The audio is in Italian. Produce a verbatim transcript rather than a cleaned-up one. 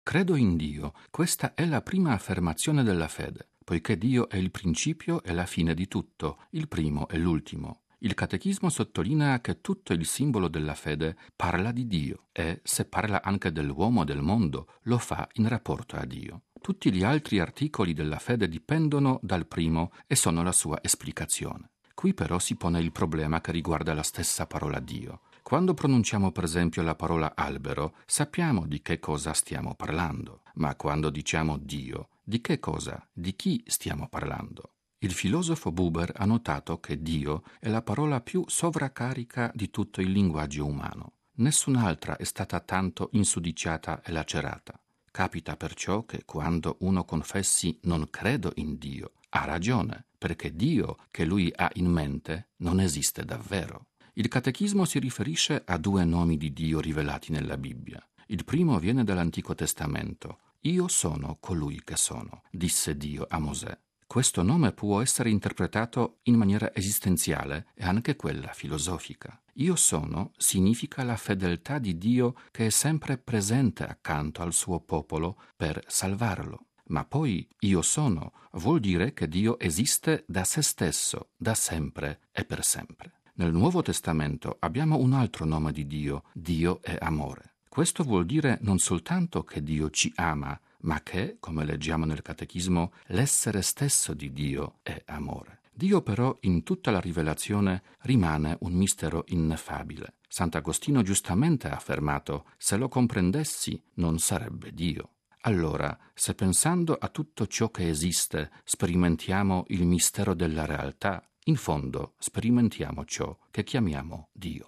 Credo in Dio, questa è la prima affermazione della fede, poiché Dio è il principio e la fine di tutto, il primo e l'ultimo. Il Catechismo sottolinea che tutto il simbolo della fede parla di Dio e, se parla anche dell'uomo e del mondo, lo fa in rapporto a Dio. Tutti gli altri articoli della fede dipendono dal primo e sono la sua esplicazione. Qui però si pone il problema che riguarda la stessa parola Dio. Quando pronunciamo per esempio la parola albero, sappiamo di che cosa stiamo parlando, ma quando diciamo Dio, di che cosa, di chi stiamo parlando? Il filosofo Buber ha notato che Dio è la parola più sovraccarica di tutto il linguaggio umano. Nessun'altra è stata tanto insudiciata e lacerata. Capita perciò che quando uno confessi non credo in Dio, ha ragione, perché Dio che lui ha in mente non esiste davvero. Il Catechismo si riferisce a due nomi di Dio rivelati nella Bibbia. Il primo viene dall'Antico Testamento. Io sono colui che sono, disse Dio a Mosè. Questo nome può essere interpretato in maniera esistenziale e anche quella filosofica. Io sono significa la fedeltà di Dio che è sempre presente accanto al suo popolo per salvarlo. Ma poi io sono vuol dire che Dio esiste da se stesso, da sempre e per sempre. Nel Nuovo Testamento abbiamo un altro nome di Dio, Dio è amore. Questo vuol dire non soltanto che Dio ci ama, ma che, come leggiamo nel Catechismo, l'essere stesso di Dio è amore. Dio però in tutta la rivelazione rimane un mistero ineffabile. Sant'Agostino giustamente ha affermato: se lo comprendessi non sarebbe Dio. Allora, se pensando a tutto ciò che esiste sperimentiamo il mistero della realtà, in fondo sperimentiamo ciò che chiamiamo Dio.